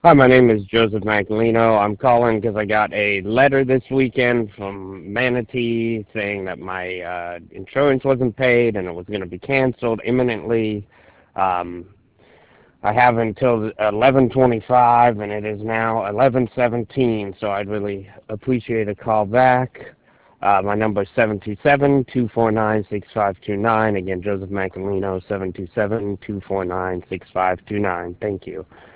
Hi, my name is Joseph Macalino. I'm calling because I got a letter this weekend from Manatee saying that my insurance wasn't paid and it was going to be canceled imminently. Um, I have until 11:25, and it is now 11:17, so I'd really appreciate a call back. My number is 727-249-6529. Again, Joseph Macalino, 727-249-6529. Thank you.